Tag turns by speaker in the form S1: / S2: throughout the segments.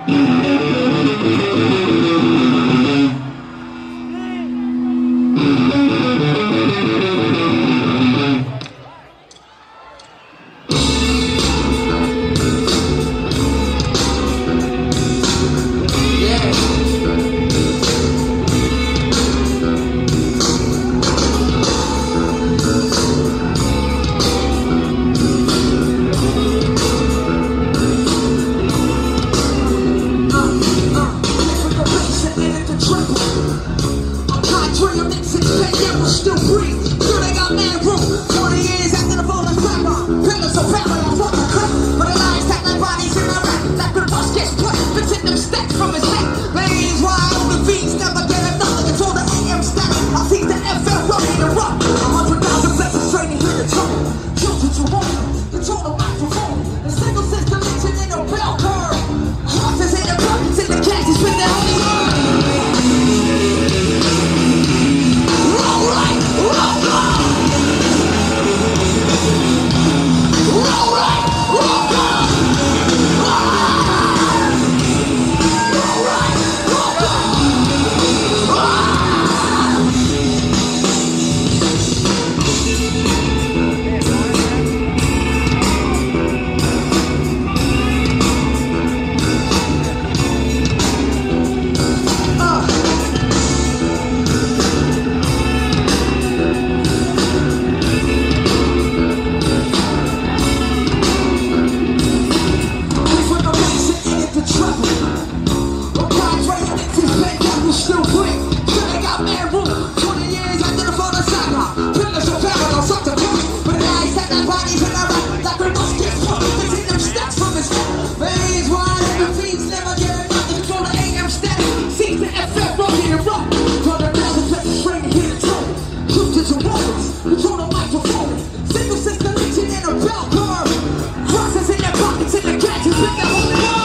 S1: Still breathe, still they got man room. 40 years after the fall of Summer, pillars of family on what the cut. But the lies stack like bodies in a rack. Like when the bus gets put, fixing them stacks from his head. Lanes wide on the beats, never get another. Control the AM stack. I see the FL running the rock. 100,000 blessings training here to talk. Children to walk, control the microphone. The single system mixing in a bell curve. Horses in the buckets in the cash, spin the holy word. Still free, still they got man room. 20 years after the fall of Summer, pillars of family on something good. But the eyes set their bodies in a rack, like we must get put. They see them stacks from his head. Veins wide and the feeds never get enough. Control the AM stack, sees the FF rocking and rock. Run the thousand blessings training here to talk. Shooters and warriors, control the microphone. Single system reaching in a bell curve. Crosses in their pockets in the gadgets with the holy word.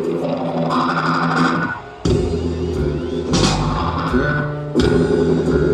S2: Yeah.